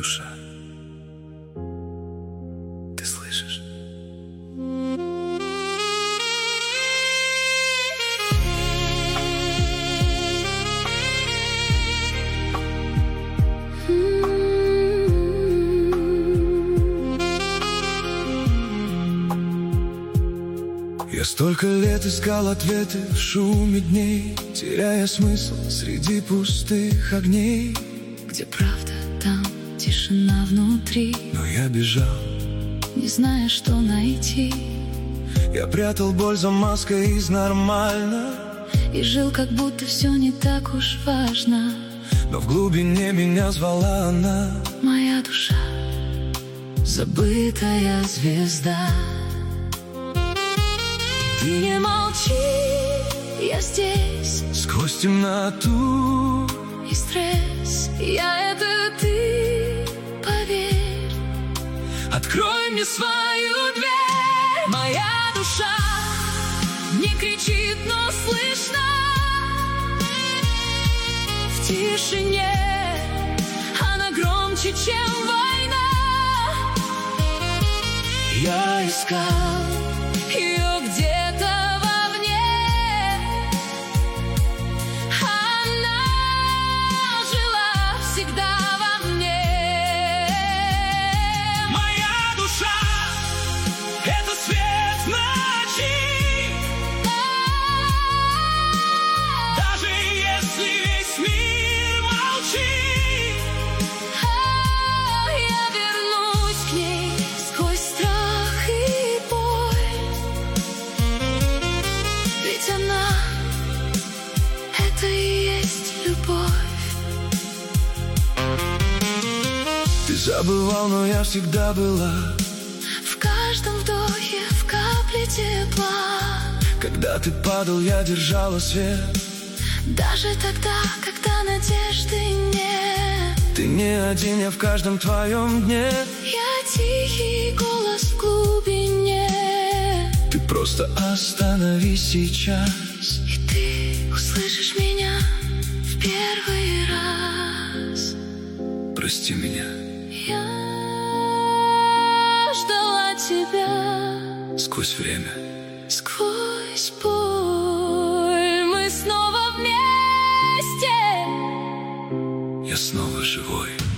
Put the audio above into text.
душа. Ты слышишь? Я столько лет искал ответы в шуме дней, теряя смысл среди пустых огней. Где правда, там тишина внутри. Но я бежал, не зная, что найти. Я прятал боль за маской из нормально И жил, как будто все не так уж важно. Но в глубине меня звала она, моя душа, забытая звезда. Ты не молчи, я здесь. Сквозь темноту и стресс, я это ты, поверь. Открой мне свою дверь. Моя душа не кричит, но слышно в тишине. Она громче, чем война. Я искал ее где-то вовне. Она жила всегда во мне. моя душа — это свет в ночи. Даже если весь мир молчит, Я вернусь к ней сквозь страх и боль. Ведь она — это и есть любовь. ты забывал, но я всегда была. В каждом вдохе, в капле тепла. Когда ты падал, я держала свет. Даже тогда, когда надежды нет. Ты не один, я в каждом твоем дне. Я тихий голос в глубине. Ты просто остановись сейчас. И ты услышишь меня в первый раз. Прости меня. Я ждала тебя Сквозь время сквозь боль. Мы снова вместе. я снова живой.